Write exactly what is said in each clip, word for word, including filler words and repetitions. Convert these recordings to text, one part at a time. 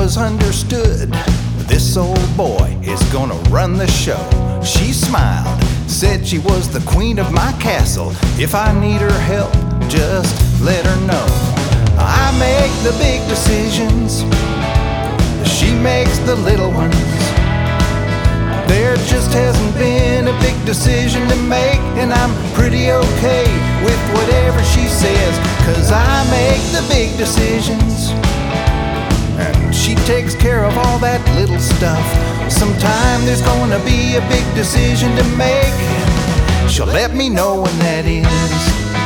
was understood. This old boy is gonna run the show. She smiled, said she was the queen of my castle. If I need her help, just let her know. I make the big decisions, she makes the little ones. There just hasn't been a big decision to make, and I'm pretty okay with whatever she says, 'cause I make the big decisions and she takes care of all that little stuff. Sometime there's gonna be a big decision to make, she'll let me know when that is.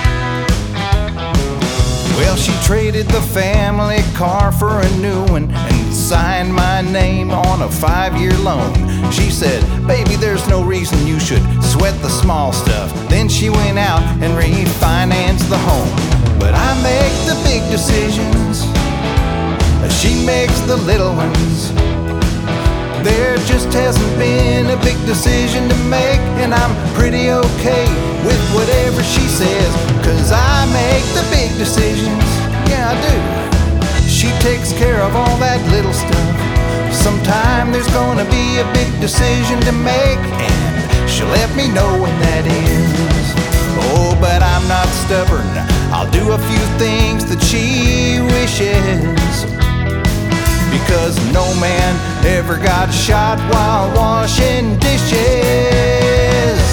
Well, she traded the family car for a new one and signed my name on a five-year loan. She said, baby, there's no reason you should sweat the small stuff. Then she went out and refinanced the home. But I make the big decisions, she makes the little ones. There just hasn't been a big decision to make, and I'm pretty okay with whatever she says, 'cause I make the big decisions, yeah I do. She takes care of all that little stuff. Sometime there's gonna be a big decision to make, and she'll let me know when that is. Oh, but I'm not stubborn, I'll do a few things that she wishes, because no man ever got shot while washing dishes.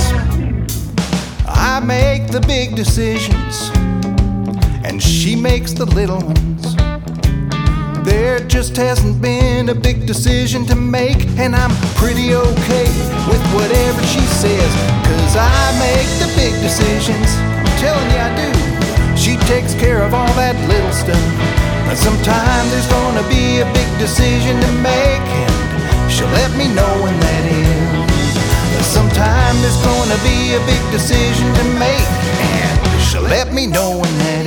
I make the big decisions and she makes the little ones. There just hasn't been a big decision to make, and I'm pretty okay with whatever she says, 'cause I make the big decisions, I'm telling you I do. She takes care of all that little stuff. Sometime there's gonna be a big decision to make, and she'll let me know when that is. Sometime there's gonna be a big decision to make, and she'll let me know when that is.